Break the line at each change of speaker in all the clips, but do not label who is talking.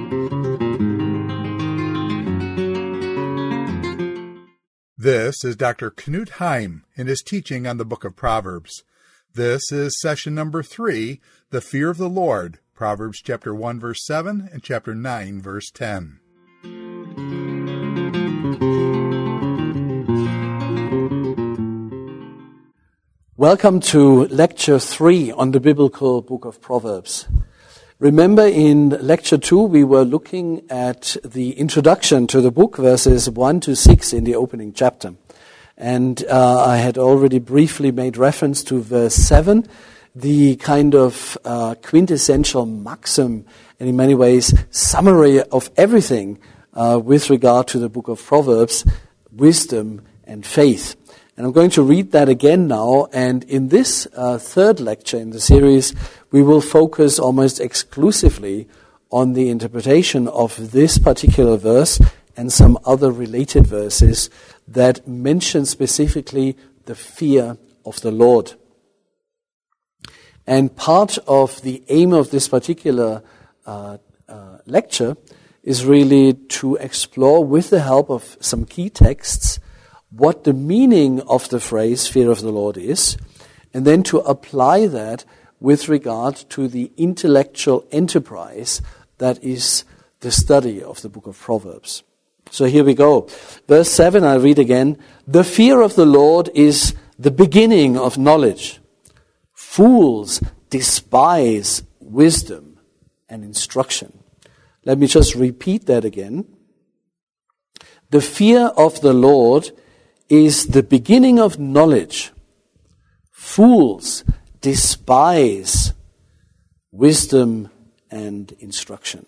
This is Dr. Knut Heim in his teaching on the book of Proverbs. This is session number 3, The Fear of the Lord, Proverbs chapter 1, verse 7 and chapter 9, verse 10.
Welcome to Lecture 3 on the biblical book of Proverbs. Remember, in Lecture 2 we were looking at the introduction to the book, verses 1 to 6 in the opening chapter. And I had already briefly made reference to verse 7, the kind of quintessential maxim, and in many ways summary of everything with regard to the book of Proverbs, wisdom and faith. And I'm going to read that again now, and in this third lecture in the series, we will focus almost exclusively on the interpretation of this particular verse and some other related verses that mention specifically the fear of the Lord. And part of the aim of this particular lecture is really to explore, with the help of some key texts, what the meaning of the phrase fear of the Lord is, and then to apply that with regard to the intellectual enterprise that is the study of the book of Proverbs. So here we go. Verse 7, I read again. The fear of the Lord is the beginning of knowledge. Fools despise wisdom and instruction. Let me just repeat that again. The fear of the Lord is the beginning of knowledge. Fools despise wisdom and instruction.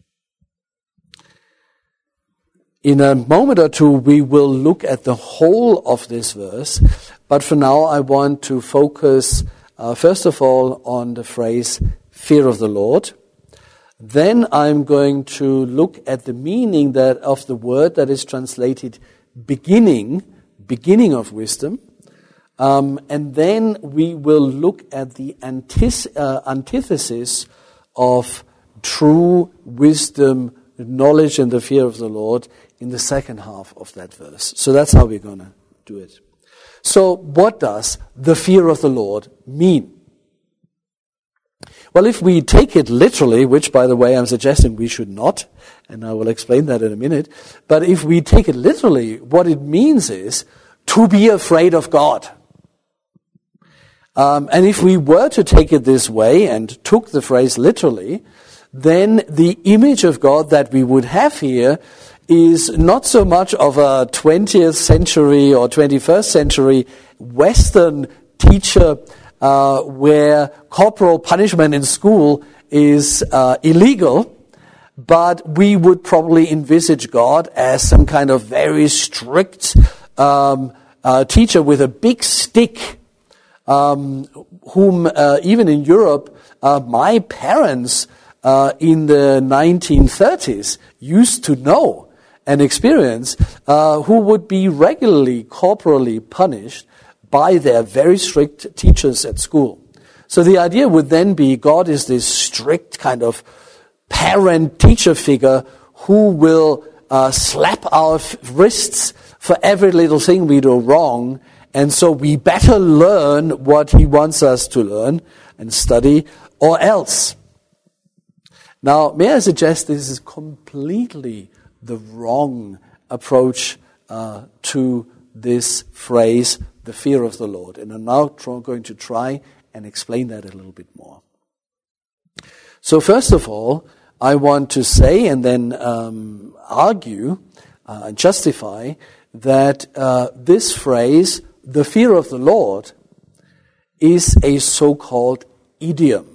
In a moment or two, we will look at the whole of this verse, but for now I want to focus, first of all, on the phrase fear of the Lord. Then I'm going to look at the meaning that of the word that is translated beginning of wisdom, and then we will look at the antithesis of true wisdom, knowledge, and the fear of the Lord in the second half of that verse. So that's how we're going to do it. So what does the fear of the Lord mean? Well, if we take it literally, which, by the way, I'm suggesting we should not, and I will explain that in a minute, but if we take it literally, what it means is to be afraid of God. And if we were to take it this way and took the phrase literally, then the image of God that we would have here is not so much of a 20th century or 21st century Western teacher where corporal punishment in school is illegal, but we would probably envisage God as some kind of very strict teacher with a big stick, whom even in Europe, my parents in the 1930s used to know and experience, who would be regularly corporally punished by their very strict teachers at school. So the idea would then be God is this strict kind of parent-teacher figure who will slap our wrists for every little thing we do wrong, and so we better learn what he wants us to learn and study, or else. Now, may I suggest this is completely the wrong approach to this phrase, the fear of the Lord. And I'm now going to try and explain that a little bit more. So first of all, I want to say and then argue and justify that this phrase, the fear of the Lord, is a so-called idiom.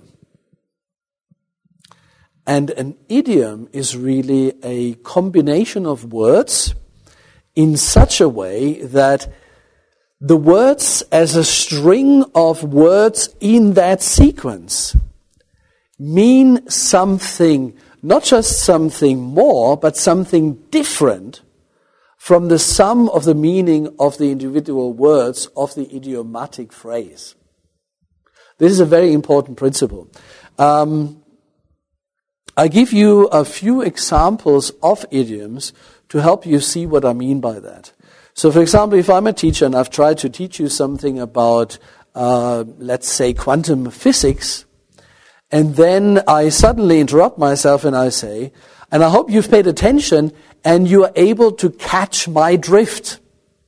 And an idiom is really a combination of words in such a way that the words as a string of words in that sequence mean something, not just something more, but something different from the sum of the meaning of the individual words of the idiomatic phrase. This is a very important principle. I give you a few examples of idioms to help you see what I mean by that. So, for example, if I'm a teacher and I've tried to teach you something about, let's say, quantum physics, and then I suddenly interrupt myself and I say, and I hope you've paid attention and you are able to catch my drift.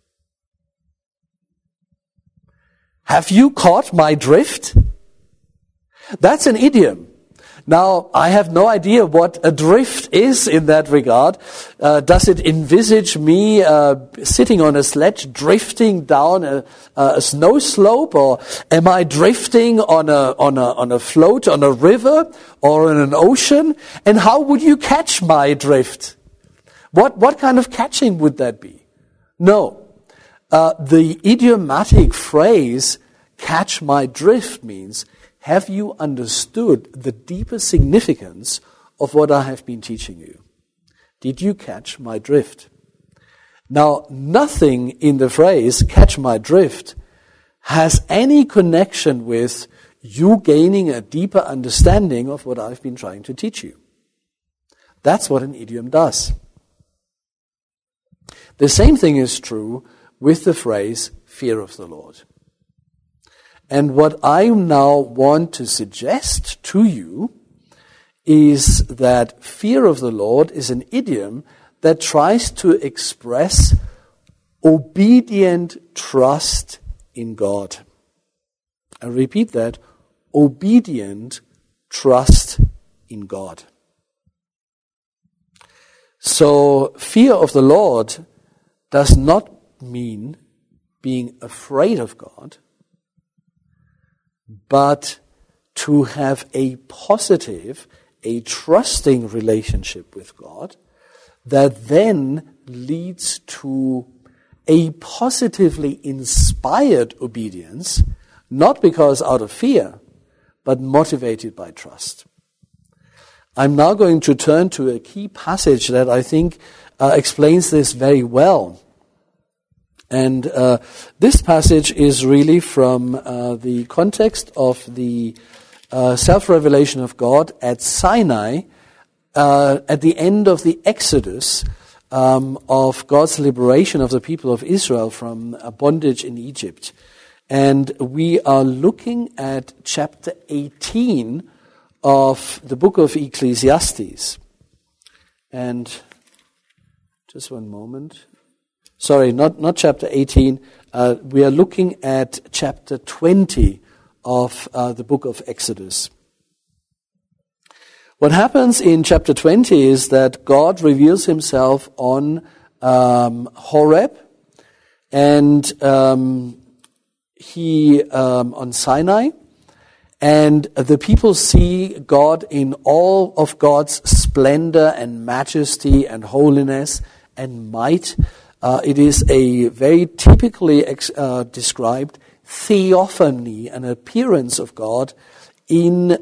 Have you caught my drift? That's an idiom. Now, I have no idea what a drift is in that regard. Does it envisage me sitting on a sledge drifting down a snow slope, or am I drifting on a float on a river or in an ocean? And how would you catch my drift? What kind of catching would that be? No. The idiomatic phrase "catch my drift" means, have you understood the deeper significance of what I have been teaching you? Did you catch my drift? Now, nothing in the phrase "catch my drift" has any connection with you gaining a deeper understanding of what I've been trying to teach you. That's what an idiom does. The same thing is true with the phrase "fear of the Lord." And what I now want to suggest to you is that fear of the Lord is an idiom that tries to express obedient trust in God. I repeat that, obedient trust in God. So fear of the Lord does not mean being afraid of God, but to have a positive, a trusting relationship with God that then leads to a positively inspired obedience, not because out of fear, but motivated by trust. I'm now going to turn to a key passage that I think explains this very well. And this passage is really from the context of the self-revelation of God at Sinai at the end of the Exodus of God's liberation of the people of Israel from bondage in Egypt. And we are looking at chapter 18 of the book of Ecclesiastes. And just one moment. Sorry, not chapter 18. We are looking at chapter 20 of the book of Exodus. What happens in chapter 20 is that God reveals himself on Horeb, and on Sinai, and the people see God in all of God's splendor and majesty and holiness and might. It is a very typically described theophany, an appearance of God in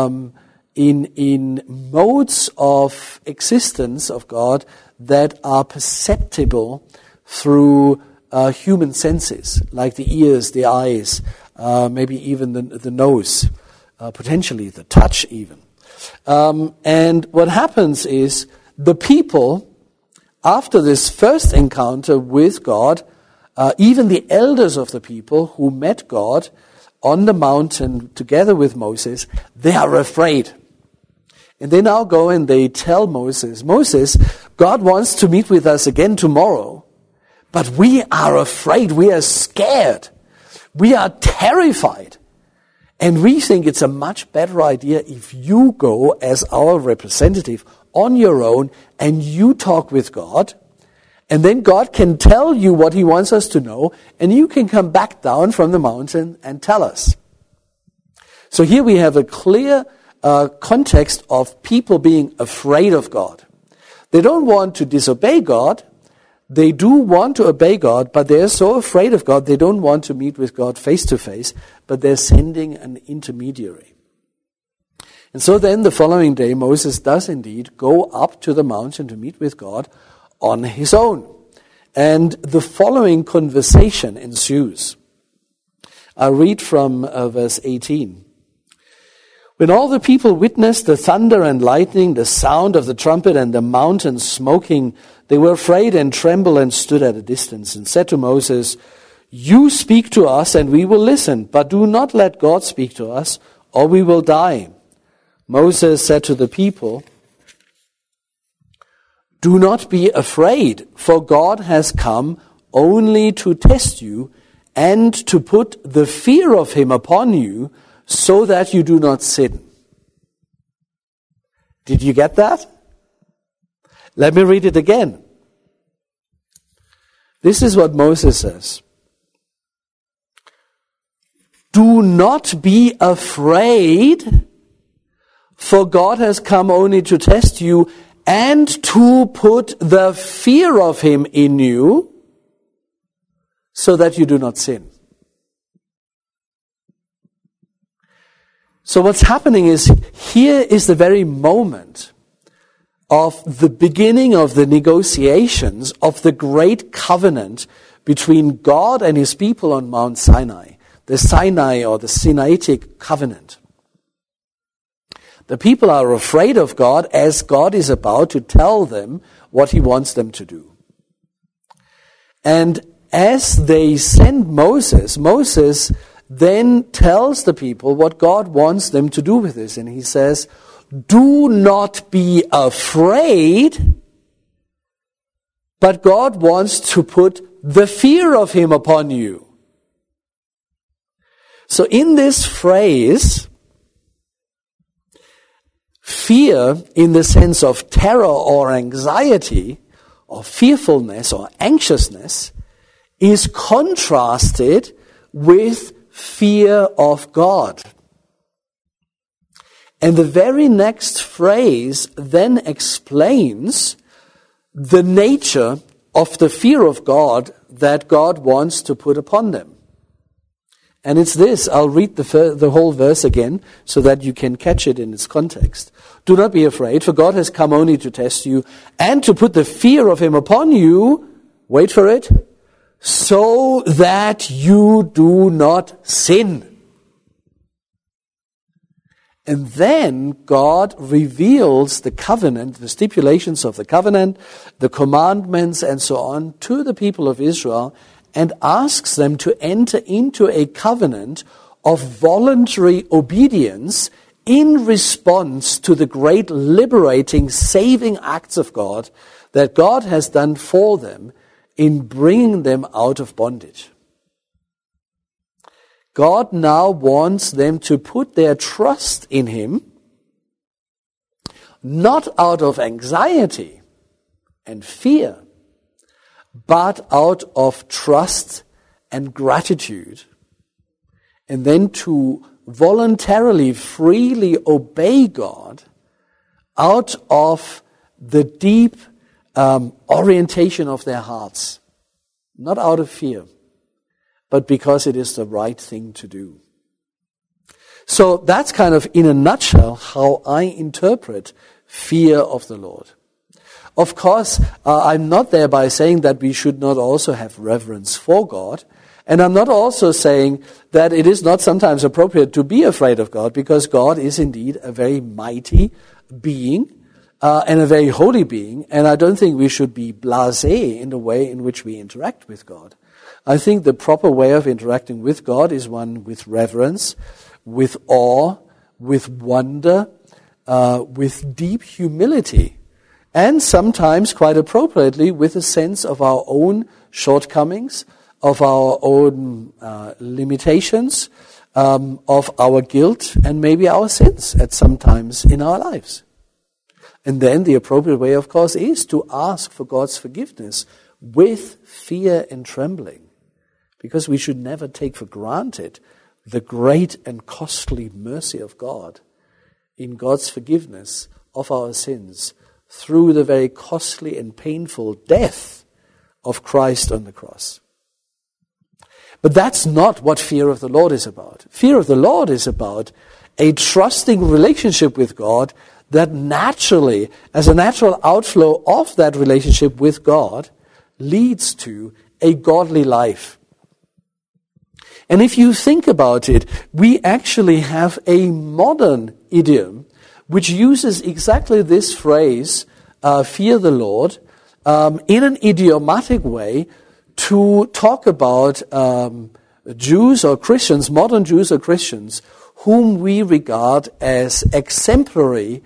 modes of existence of God that are perceptible through human senses, like the ears, the eyes, maybe even the nose, potentially the touch even. And what happens is the people, after this first encounter with God, even the elders of the people who met God on the mountain together with Moses, they are afraid. And they now go and they tell Moses, "Moses, God wants to meet with us again tomorrow, but we are afraid, we are scared, we are terrified. And we think it's a much better idea if you go as our representative on your own and you talk with God, and then God can tell you what he wants us to know, and you can come back down from the mountain and tell us." So here we have a clear context of people being afraid of God. They don't want to disobey God. They do want to obey God, but they're so afraid of God, they don't want to meet with God face to face, but they're sending an intermediary. And so then the following day, Moses does indeed go up to the mountain to meet with God on his own. And the following conversation ensues. I read from verse 18. When all the people witnessed the thunder and lightning, the sound of the trumpet and the mountains smoking, they were afraid and trembled and stood at a distance and said to Moses, "You speak to us and we will listen, but do not let God speak to us, or we will die." Moses said to the people, "Do not be afraid, for God has come only to test you and to put the fear of him upon you, so that you do not sin." Did you get that? Let me read it again. This is what Moses says. "Do not be afraid, for God has come only to test you and to put the fear of him in you, so that you do not sin." So what's happening is, here is the very moment of the beginning of the negotiations of the great covenant between God and his people on Mount Sinai, the Sinai or the Sinaitic covenant. The people are afraid of God as God is about to tell them what he wants them to do. And as they send Moses, Moses then tells the people what God wants them to do with this. And he says, "Do not be afraid," but God wants to put the fear of him upon you. So in this phrase, fear in the sense of terror or anxiety or fearfulness or anxiousness is contrasted with fear of God. And the very next phrase then explains the nature of the fear of God that God wants to put upon them. And it's this. I'll read the whole verse again so that you can catch it in its context. "Do not be afraid, for God has come only to test you and to put the fear of him upon you," wait for it, "so that you do not sin." And then God reveals the covenant, the stipulations of the covenant, the commandments and so on to the people of Israel, and asks them to enter into a covenant of voluntary obedience in response to the great liberating, saving acts of God that God has done for them in bringing them out of bondage. God now wants them to put their trust in him, not out of anxiety and fear, but out of trust and gratitude, and then to voluntarily, freely obey God out of the deep orientation of their hearts, not out of fear, but because it is the right thing to do. So that's kind of, in a nutshell, how I interpret fear of the Lord. Of course, I'm not there by saying that we should not also have reverence for God. And I'm not also saying that it is not sometimes appropriate to be afraid of God, because God is indeed a very mighty being and a very holy being. And I don't think we should be blasé in the way in which we interact with God. I think the proper way of interacting with God is one with reverence, with awe, with wonder, with deep humility. And sometimes, quite appropriately, with a sense of our own shortcomings, of our own limitations, of our guilt, and maybe our sins at some times in our lives. And then the appropriate way, of course, is to ask for God's forgiveness with fear and trembling, because we should never take for granted the great and costly mercy of God in God's forgiveness of our sins through the very costly and painful death of Christ on the cross. But that's not what fear of the Lord is about. Fear of the Lord is about a trusting relationship with God that naturally, as a natural outflow of that relationship with God, leads to a godly life. And if you think about it, we actually have a modern idiom which uses exactly this phrase, fear the Lord, in an idiomatic way to talk about Jews or Christians, modern Jews or Christians, whom we regard as exemplary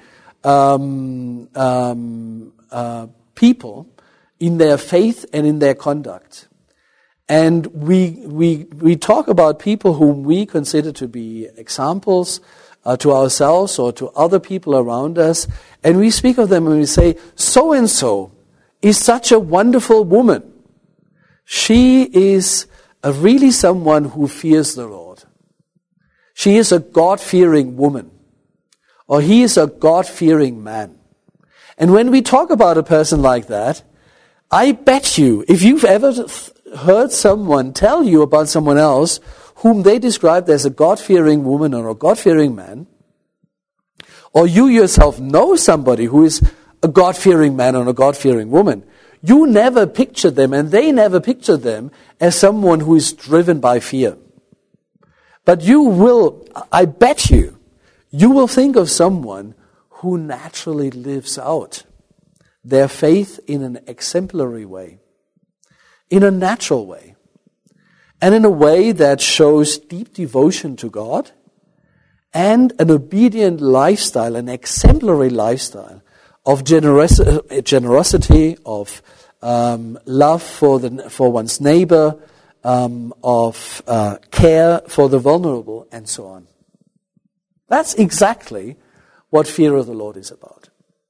people in their faith and in their conduct. And we talk about people whom we consider to be examples to ourselves or to other people around us, and we speak of them and we say, so-and-so is such a wonderful woman. She is really someone who fears the Lord. She is a God-fearing woman. Or he is a God-fearing man. And when we talk about a person like that, I bet you, if you've ever heard someone tell you about someone else whom they described as a God-fearing woman or a God-fearing man, or you yourself know somebody who is a God-fearing man or a God-fearing woman, you never pictured them, and they never pictured them as someone who is driven by fear. But you will, I bet you will think of someone who naturally lives out their faith in an exemplary way, in a natural way, and in a way that shows deep devotion to God and an obedient lifestyle, an exemplary lifestyle of generosity, of love for one's neighbor, of care for the vulnerable, and so on. That's exactly what fear of the Lord is about.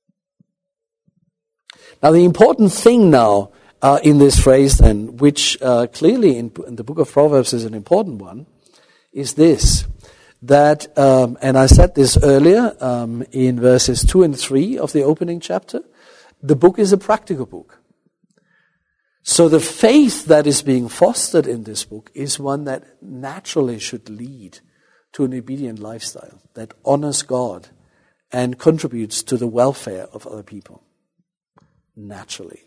Now, the important thing now in this phrase, then, which clearly in the book of Proverbs is an important one, is this, that, and I said this earlier in verses 2 and 3 of the opening chapter, the book is a practical book. So the faith that is being fostered in this book is one that naturally should lead to an obedient lifestyle that honors God and contributes to the welfare of other people. Naturally.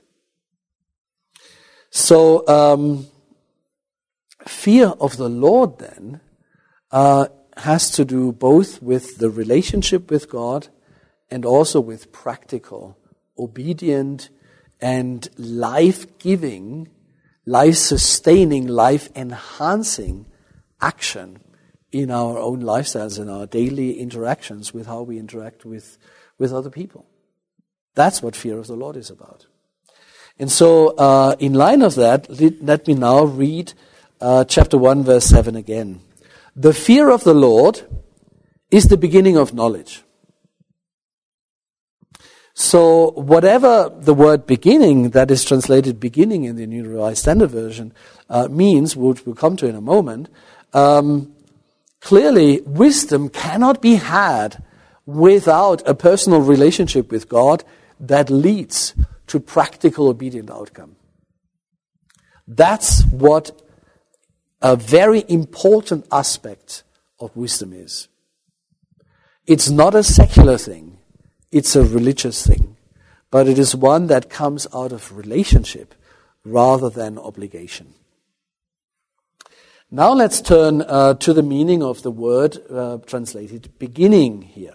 So, fear of the Lord then has to do both with the relationship with God and also with practical, obedient, and life-giving, life-sustaining, life-enhancing action in our own lifestyles, in our daily interactions with how we interact with other people. That's what fear of the Lord is about. And so, in line of that, let me now read chapter 1, verse 7 again. The fear of the Lord is the beginning of knowledge. So, whatever the word beginning, that is translated beginning in the New Revised Standard Version, means, which we'll come to in a moment, clearly wisdom cannot be had without a personal relationship with God that leads to practical obedient outcome. That's what a very important aspect of wisdom is. It's not a secular thing, it's a religious thing, but it is one that comes out of relationship rather than obligation. Now let's turn to the meaning of the word translated beginning here.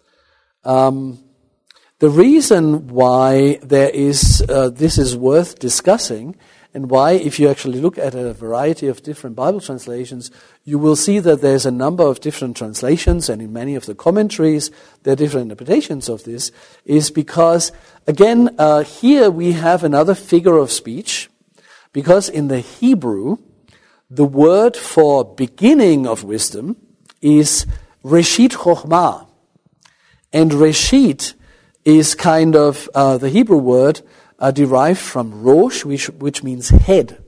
The reason why this is worth discussing, and why, if you actually look at a variety of different Bible translations, you will see that there's a number of different translations, and in many of the commentaries, there are different interpretations of this, is because, again, here we have another figure of speech, because in the Hebrew, the word for beginning of wisdom is Reshit Chochmah. And Reshit is kind of the Hebrew word derived from Rosh, which means head.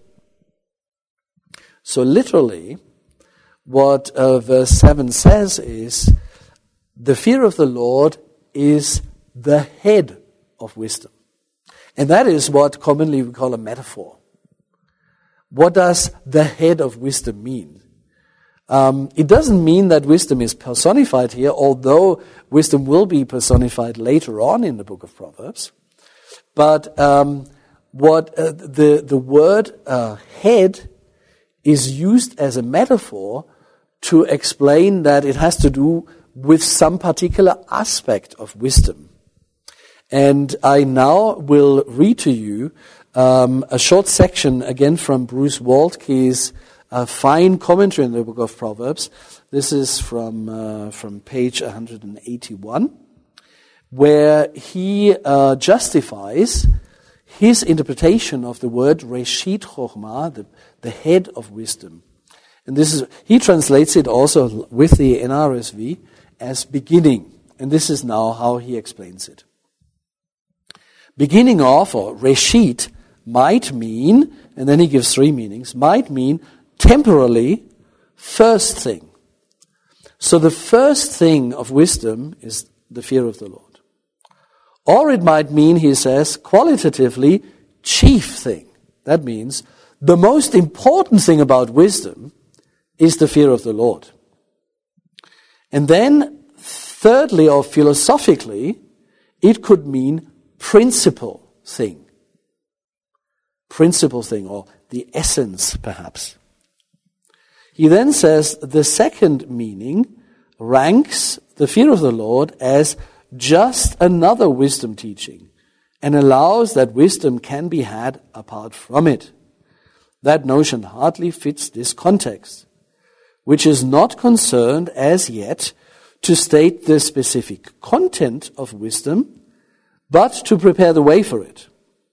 So literally, what verse 7 says is, the fear of the Lord is the head of wisdom. And that is what commonly we call a metaphor. What does the head of wisdom mean? It doesn't mean that wisdom is personified here, although wisdom will be personified later on in the book of Proverbs. But what the word head is used as a metaphor to explain that it has to do with some particular aspect of wisdom. And I now will read to you a short section again from Bruce Waltke's fine commentary in the book of Proverbs. This is from page 181, where he justifies his interpretation of the word Reshit Chochmah, the head of wisdom. And he translates it also with the NRSV as beginning. And this is now how he explains it. Beginning of, or Reshit, might mean, and then he gives three meanings, might mean temporally first thing. So the first thing of wisdom is the fear of the Lord. Or it might mean, he says, qualitatively, chief thing. That means the most important thing about wisdom is the fear of the Lord. And then, thirdly or philosophically, it could mean principal thing. Principal thing, or the essence, perhaps. He then says the second meaning ranks the fear of the Lord as just another wisdom teaching and allows that wisdom can be had apart from it. That notion hardly fits this context, which is not concerned as yet to state the specific content of wisdom, but to prepare the way for it.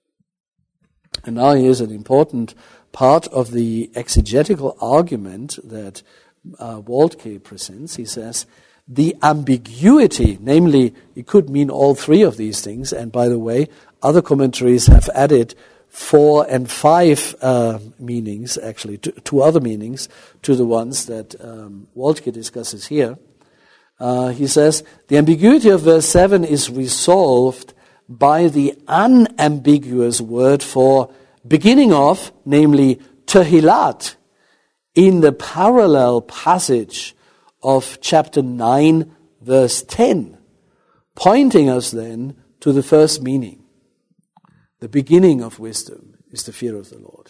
And now here's an important part of the exegetical argument that Waltke presents. He says, the ambiguity, namely, it could mean all three of these things, and by the way, other commentaries have added 4 and 5 meanings, actually, two other meanings, to the ones that Waltke discusses here. He says, the ambiguity of verse 7 is resolved by the unambiguous word for beginning of, namely Tehillat, in the parallel passage of chapter 9, verse 10, pointing us then to the first meaning. The beginning of wisdom is the fear of the Lord.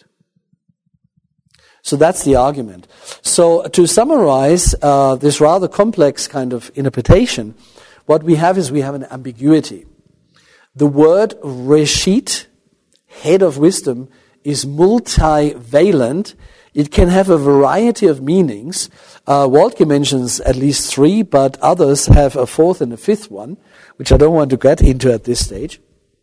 So that's the argument. So to summarize this rather complex kind of interpretation, what we have is we have an ambiguity. The word Reshit, head of wisdom, is multivalent. It can have a variety of meanings. Waltke mentions at least 3, but others have a 4th and a 5th one, which I don't want to get into at this stage.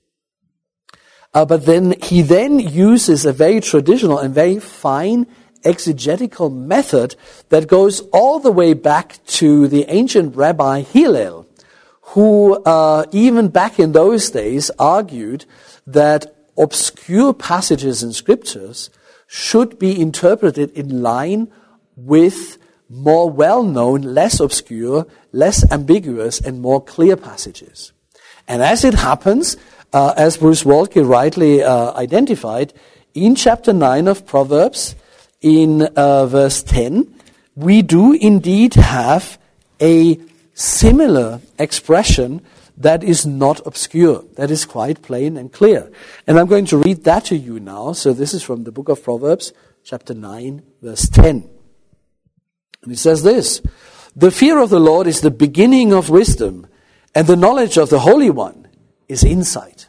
But then he then uses a very traditional and very fine exegetical method that goes all the way back to the ancient Rabbi Hillel, who even back in those days argued that obscure passages in scriptures should be interpreted in line with more well-known, less obscure, less ambiguous, and more clear passages. And as it happens, as Bruce Waltke rightly identified, in chapter 9 of Proverbs, in verse 10, we do indeed have a similar expression that is not obscure, that is quite plain and clear. And I'm going to read that to you now. So this is from the book of Proverbs, chapter 9, verse 10. And it says this, the fear of the Lord is the beginning of wisdom, and the knowledge of the Holy One is insight.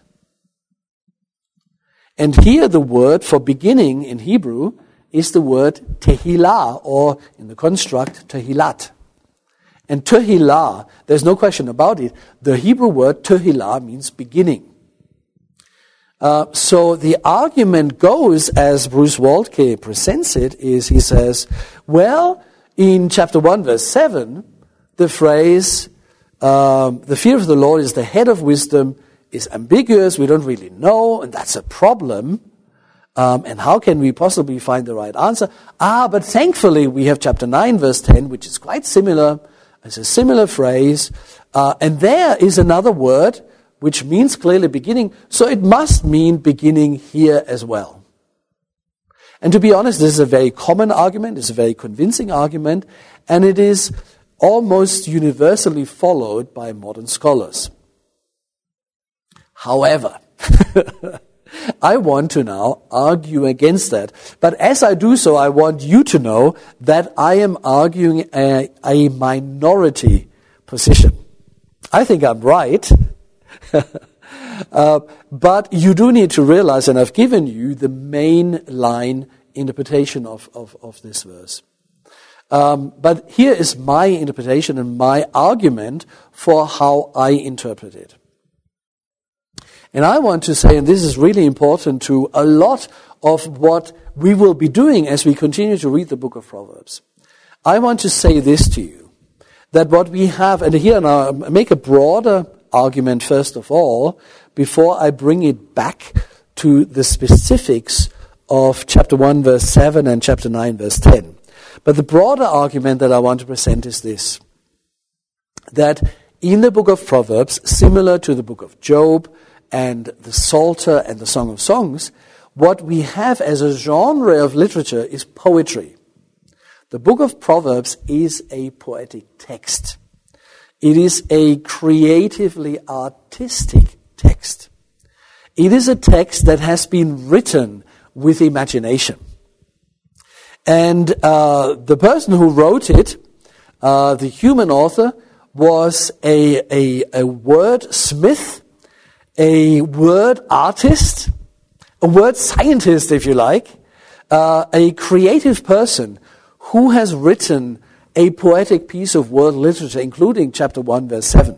And here the word for beginning in Hebrew is the word tehillah, or in the construct, tehillat. And tehillah, there's no question about it, the Hebrew word tehillah means beginning. So the argument goes, as Bruce Waltke presents it, is he says, well, in chapter 1, verse 7, the phrase, the fear of the Lord is the head of wisdom, is ambiguous, we don't really know, and that's a problem. And how can we possibly find the right answer? But thankfully we have chapter 9, verse 10, which is quite similar. It's a similar phrase. And there is another word which means clearly beginning. So it must mean beginning here as well. And to be honest, this is a very common argument. It's a very convincing argument. And it is almost universally followed by modern scholars. However, I want to now argue against that. But as I do so, I want you to know that I am arguing a minority position. I think I'm right. But you do need to realize, and I've given you the main line interpretation of this verse. But here is my interpretation and my argument for how I interpret it. And I want to say, and this is really important to a lot of what we will be doing as we continue to read the book of Proverbs. I want to say this to you, that what we have, and here now I make a broader argument first of all, before I bring it back to the specifics of chapter 1 verse 7 and chapter 9 verse 10. But the broader argument that I want to present is this, that in the book of Proverbs, similar to the book of Job and the Psalter and the Song of Songs, what we have as a genre of literature is poetry. The book of Proverbs is a poetic text. It is a creatively artistic text. It is a text that has been written with imagination. And the person who wrote it, the human author, was a wordsmith, a word artist, a word scientist, if you like, a creative person who has written a poetic piece of world literature, including chapter 1, verse 7.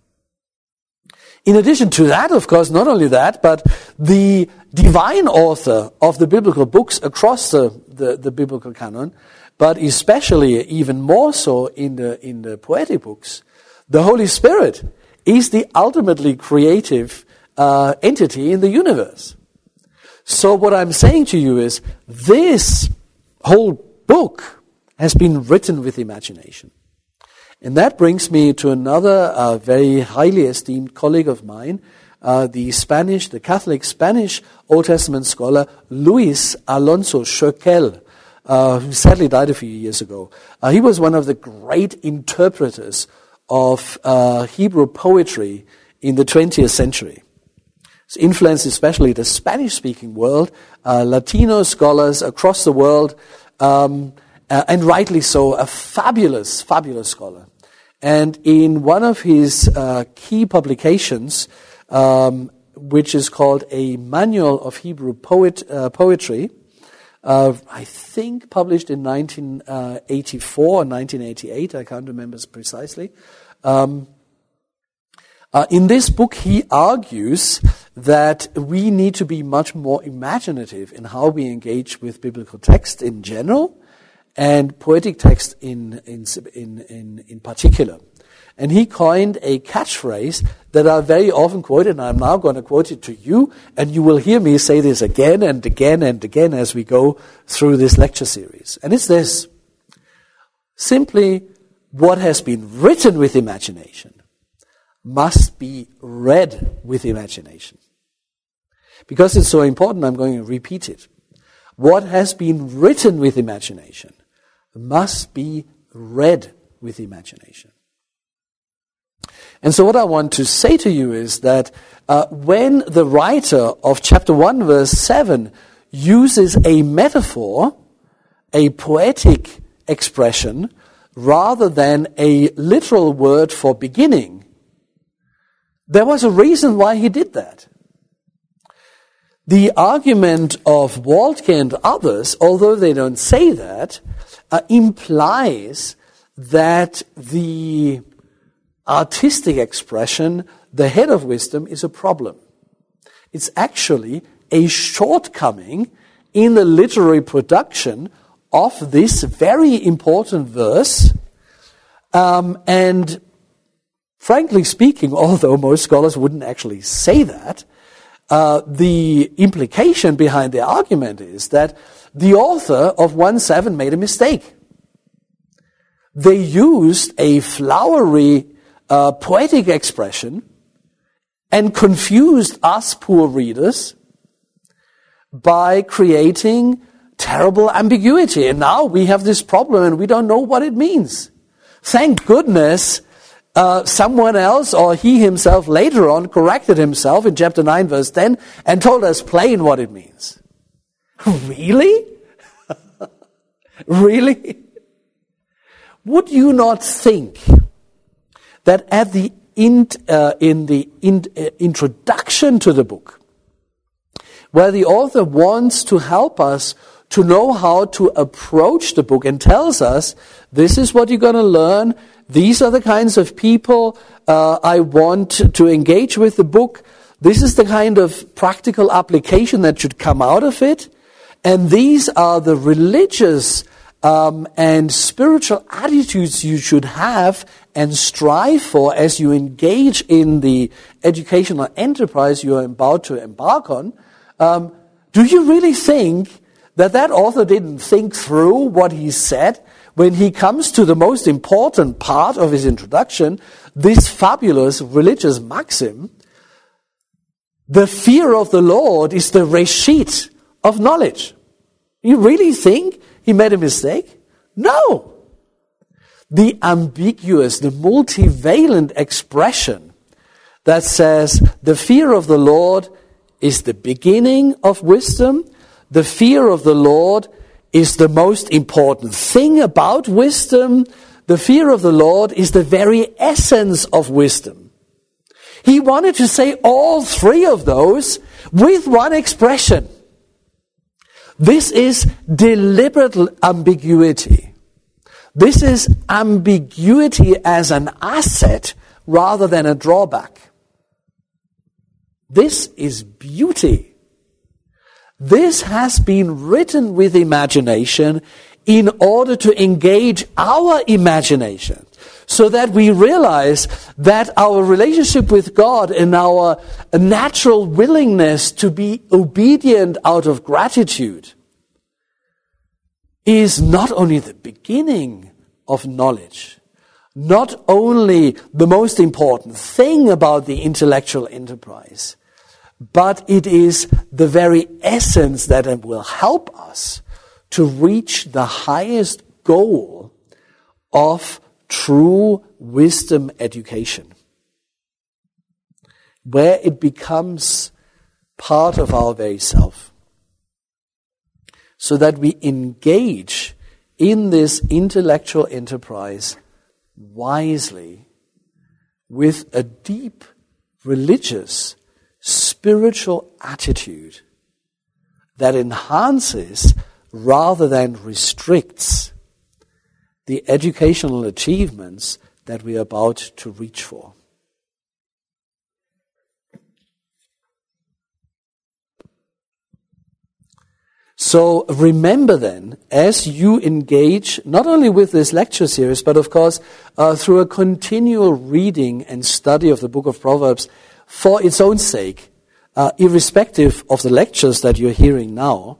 In addition to that, of course, not only that, but the divine author of the biblical books across the biblical canon, but especially even more so in the poetic books, the Holy Spirit is the ultimately creative entity in the universe. So what I'm saying to you is, this whole book has been written with imagination. And that brings me to another very highly esteemed colleague of mine, the Catholic Spanish Old Testament scholar, Luis Alonso Schöckel, who sadly died a few years ago. He was one of the great interpreters of Hebrew poetry in the 20th century. It's influenced especially the Spanish-speaking world, Latino scholars across the world, and rightly so, a fabulous, fabulous scholar. And in one of his key publications, which is called A Manual of Hebrew Poetry, I think published in 1984 or 1988, I can't remember precisely. In this book, he argues that we need to be much more imaginative in how we engage with biblical text in general, and poetic text in particular. And he coined a catchphrase that I very often quote, and I'm now going to quote it to you, and you will hear me say this again and again and again as we go through this lecture series. And it's this: simply, what has been written with imagination must be read with imagination. Because it's so important, I'm going to repeat it. What has been written with imagination must be read with imagination. And so what I want to say to you is that when the writer of chapter 1 verse 7 uses a metaphor, a poetic expression, rather than a literal word for beginning, there was a reason why he did that. The argument of Waltke and others, although they don't say that, implies that the artistic expression, the head of wisdom, is a problem. It's actually a shortcoming in the literary production of this very important verse. And frankly speaking, although most scholars wouldn't actually say that, the implication behind the argument is that the author of 1:7 made a mistake. They used a flowery poetic expression and confused us poor readers by creating terrible ambiguity. And now we have this problem and we don't know what it means. Thank goodness someone else or he himself later on corrected himself in chapter 9 verse 10 and told us plain what it means. Really? Really? Would you not think that at the introduction to the book, where the author wants to help us to know how to approach the book and tells us, this is what you're going to learn, these are the kinds of people I want to engage with the book, this is the kind of practical application that should come out of it, and these are the religious and spiritual attitudes you should have and strive for as you engage in the educational enterprise you are about to embark on. Do you really think that author didn't think through what he said when he comes to the most important part of his introduction, this fabulous religious maxim, the fear of the Lord is the reshit of knowledge? You really think he made a mistake? No. The ambiguous, the multivalent expression that says the fear of the Lord is the beginning of wisdom, the fear of the Lord is the most important thing about wisdom, the fear of the Lord is the very essence of wisdom. He wanted to say all three of those with one expression. This is deliberate ambiguity. This is ambiguity as an asset rather than a drawback. This is beauty. This has been written with imagination in order to engage our imagination, so that we realize that our relationship with God and our natural willingness to be obedient out of gratitude is not only the beginning of knowledge, not only the most important thing about the intellectual enterprise, but it is the very essence that will help us to reach the highest goal of true wisdom education, where it becomes part of our very self, so that we engage in this intellectual enterprise wisely with a deep religious, spiritual attitude that enhances rather than restricts the educational achievements that we are about to reach for. So remember then, as you engage not only with this lecture series, but of course through a continual reading and study of the book of Proverbs for its own sake, irrespective of the lectures that you're hearing now,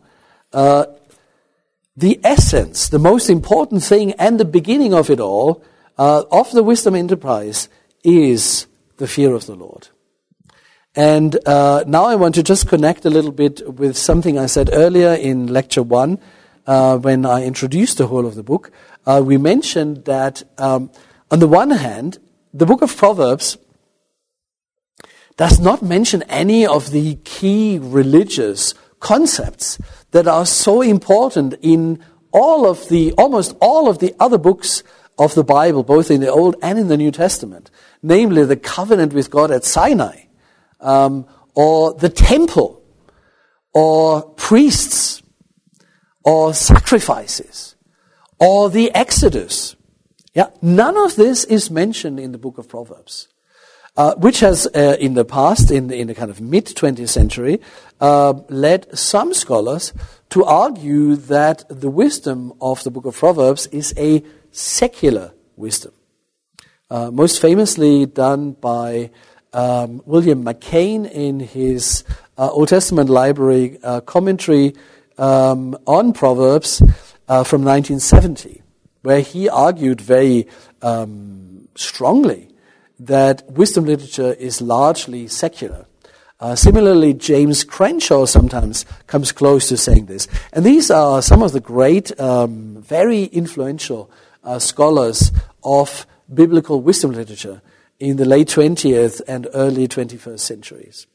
the essence, the most important thing and the beginning of it all, of the wisdom enterprise is the fear of the Lord. And now I want to just connect a little bit with something I said earlier in lecture 1, when I introduced the whole of the book. We mentioned that on the one hand, the book of Proverbs does not mention any of the key religious concepts that are so important in almost all of the other books of the Bible, both in the Old and in the New Testament, namely the covenant with God at Sinai, or the temple, or priests, or sacrifices, or the Exodus. Yeah, none of this is mentioned in the book of Proverbs. Which has, in the past, in the kind of mid-20th century, led some scholars to argue that the wisdom of the book of Proverbs is a secular wisdom. Most famously done by William McCain in his Old Testament library commentary on Proverbs from 1970, where he argued very strongly that wisdom literature is largely secular. Similarly, James Crenshaw sometimes comes close to saying this. And these are some of the great, very influential scholars of biblical wisdom literature in the late 20th and early 21st centuries.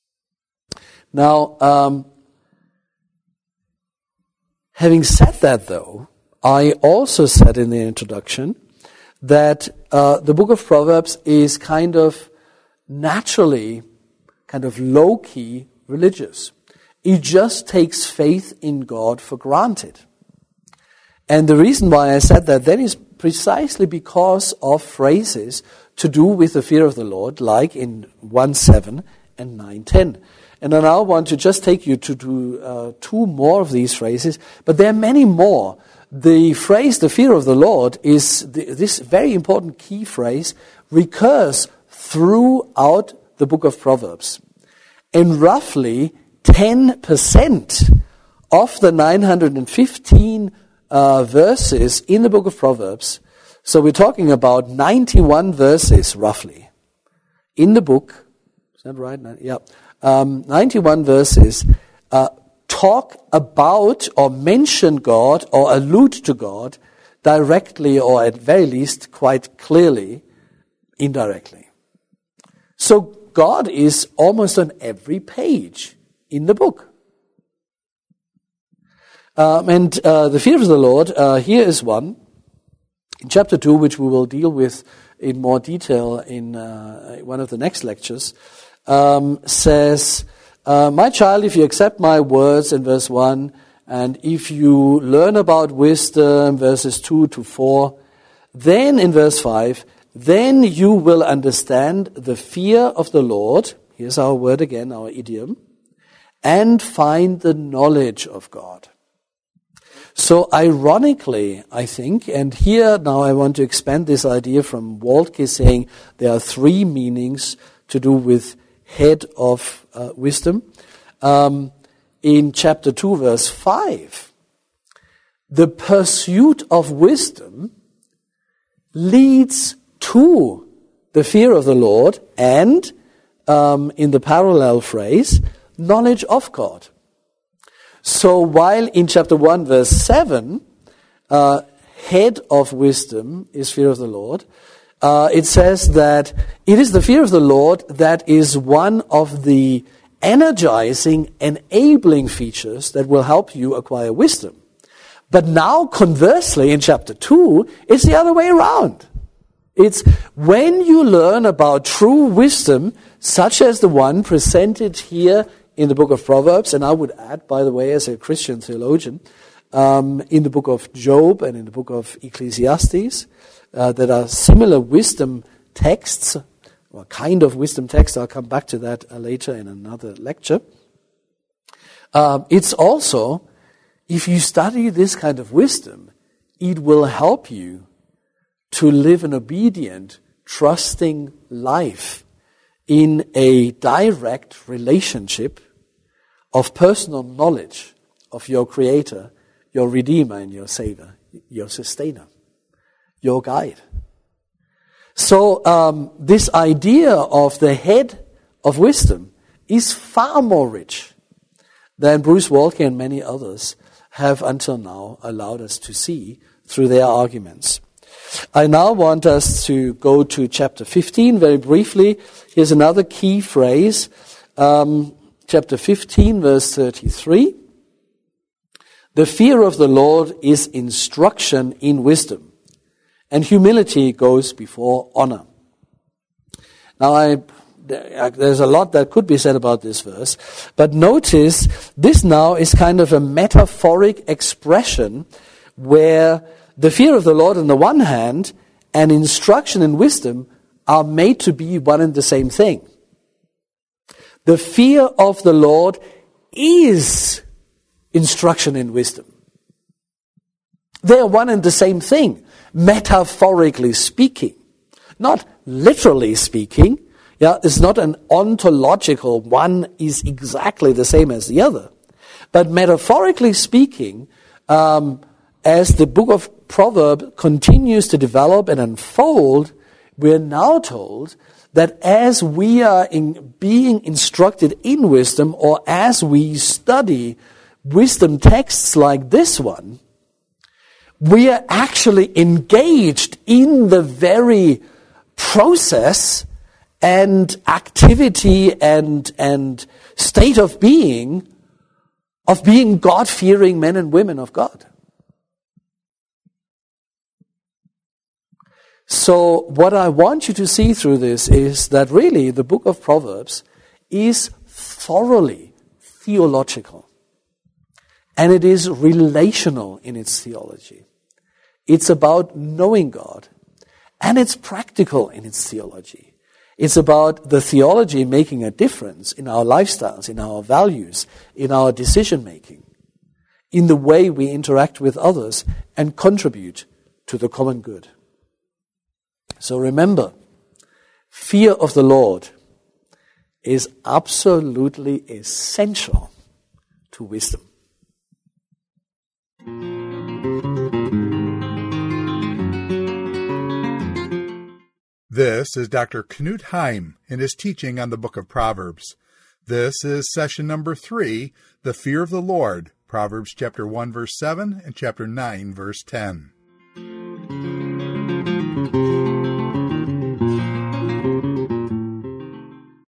Now, having said that, though, I also said in the introduction that the book of Proverbs is kind of naturally, kind of low-key religious. It just takes faith in God for granted. And the reason why I said that then is precisely because of phrases to do with the fear of the Lord, like in 1:7 and 9:10. And I now want to just take you to do two more of these phrases, but there are many more. The phrase, the fear of the Lord, is this very important key phrase, recurs throughout the book of Proverbs. And roughly 10% of the 915 verses in the book of Proverbs, so we're talking about 91 verses roughly in the book, is that right? Yeah. 91 verses talk about or mention God or allude to God directly or at very least quite clearly, indirectly. So God is almost on every page in the book. And the fear of the Lord, here is one. In chapter 2, which we will deal with in more detail in one of the next lectures, says, my child, if you accept my words in verse 1, and if you learn about wisdom, verses 2 to 4, then in verse 5, then you will understand the fear of the Lord, here's our word again, our idiom, and find the knowledge of God. So ironically, I think, and here now I want to expand this idea from Waltke saying there are three meanings to do with head of wisdom. In chapter 2, verse 5, the pursuit of wisdom leads to the fear of the Lord and, in the parallel phrase, knowledge of God. So while in chapter 1, verse 7, head of wisdom is fear of the Lord, it says that it is the fear of the Lord that is one of the energizing, enabling features that will help you acquire wisdom. But now, conversely, in chapter 2, it's the other way around. It's when you learn about true wisdom, such as the one presented here in the book of Proverbs, and I would add, by the way, as a Christian theologian, in the book of Job and in the book of Ecclesiastes, that are similar wisdom texts, or kind of wisdom texts. I'll come back to that later in another lecture. It's also, if you study this kind of wisdom, it will help you to live an obedient, trusting life in a direct relationship of personal knowledge of your Creator, your Redeemer and your Savior, your Sustainer, your Guide. So this idea of the head of wisdom is far more rich than Bruce Waltke and many others have until now allowed us to see through their arguments. I now want us to go to chapter 15 very briefly. Here's another key phrase. Chapter 15, verse 33. The fear of the Lord is instruction in wisdom, and humility goes before honor. Now, there's a lot that could be said about this verse, but notice this now is kind of a metaphoric expression where the fear of the Lord on the one hand and instruction in wisdom are made to be one and the same thing. The fear of the Lord is instruction in wisdom. They are one and the same thing, metaphorically speaking. Not literally speaking. Yeah, it's not an ontological one is exactly the same as the other. But metaphorically speaking, as the book of Proverbs continues to develop and unfold, we're now told that as we are being instructed in wisdom, or as we study wisdom texts like this one, we are actually engaged in the very process and activity and state of being God-fearing men and women of God. So what I want you to see through this is that really the book of Proverbs is thoroughly theological. And it is relational in its theology. It's about knowing God. And it's practical in its theology. It's about the theology making a difference in our lifestyles, in our values, in our decision making, in the way we interact with others and contribute to the common good. So remember, fear of the Lord is absolutely essential to wisdom.
This is Dr. Knut Heim in his teaching on the book of Proverbs. This is session number 3, the fear of the Lord, Proverbs chapter 1 verse 7 and chapter 9 verse 10.